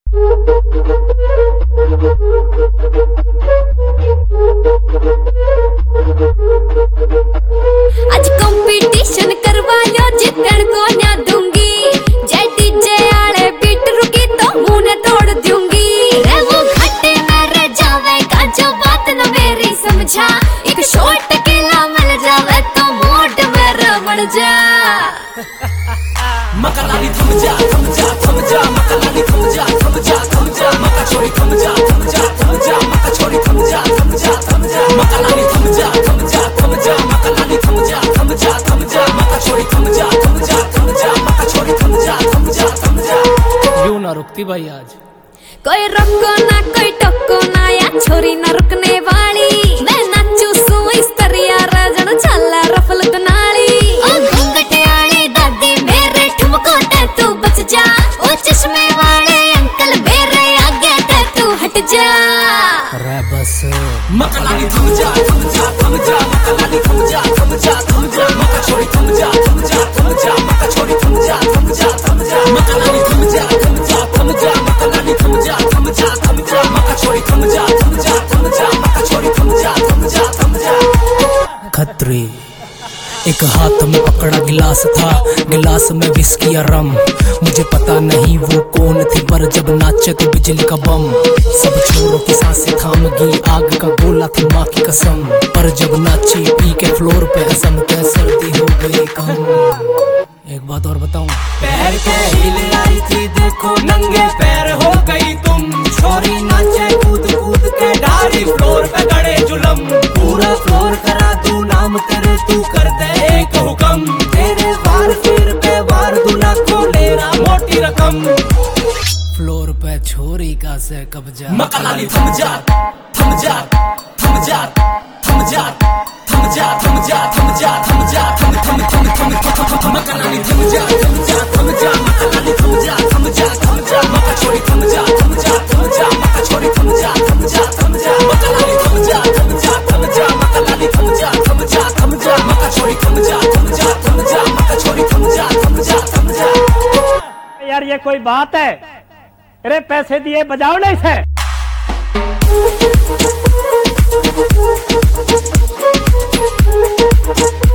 आज कंपटीशन करवा लो जितन को ना दूंगी। जय डीजे आले बीट रुकी तो मुंह ने तोड़ दूंगी। रे वो घाटे में रह जावेगा जो बात न मेरी समझा। एक शॉट अकेला मिल जावे तो मोड में रमण जा। मकालानी थम जा थम जा थम जा मकालानी थम जा थम जा थम जा मका छोरी थम जा थम जा थम जा मका छोरी थम जा थम जा थम जा मकालानी थम जा थम जा थम जा मकालानी थम जा थम जा थम जा मका छोरी थम जा थम जा थम जा मका छोरी थम जा थम जा थम जा। यूं ना रुकती भाई आज। कोई रोको ना कोई टोको ना या छोरी ना रुकने वाली। मैं नाचू सू इस तरिया राजन चला रफल कनाली। ओ घूंघटे वाली दादी मेरे ठुमको ते तू बच जा। ओ चश्मे वाले अंकल मेरे आगे ते तू हट जा। अरे बस मकालानी थम जा थम जा थम जा मकालानी थम जा थम जा थम जा मका छोरी थम जा थम जा थम जा मका छोरी थम जा थम जा थम जा मकालानी थम जा थम जा थम जा मकालानी थम जा थम जा थम जा मका छोरी थम जा थम जा थम जा मका छोरी थम जा थम जा थम जा। खतरे एक हाथ में पकड़ा गिलास था, गिलास में विस्की या रम। मुझे पता नहीं वो कौन थी पर जब नाचे तो बिजली का बम। सब छोरों की सांसें थाम गई, आग का गोला थी माँ की कसम। पर जब नाची पी के फ्लोर पे असम के सर्दी हो गई कम। एक बात और बताऊं, पैर के हिल आई थी देखो नंगे पैर हो गई तुम। छोरी नाचे कूद कूद के डारी फ्लोर पे गड़े जुलम। पूरा फ्लोर करा तू नाम तेरे तू कर दे एक हुक्म। तेरे वार फिर पे वार दूल्हा को लेना मोटी रकम। फ्लोर पे छोरी का से कब्जा। मकालानी थम जा थम जा थम जा थम जा थम जा थम जा थम जा थम जा थम थम थम थम थम मकालानी थम जा थम जा थम जा मकालानी थम जा थम जा थम जा मका छोरी थम जा थम जा थम जा मका छोरी थम जा थम जा थम जा मकालानी थम जा थम जा थम जा मकालानी थम जा थम जा थम जा मका छोरी थम जा थम जा थम जा मका छोरी थम जा थम जा थम जा। यार ये कोई बात है? अरे पैसे दिए बजाओ नहीं से।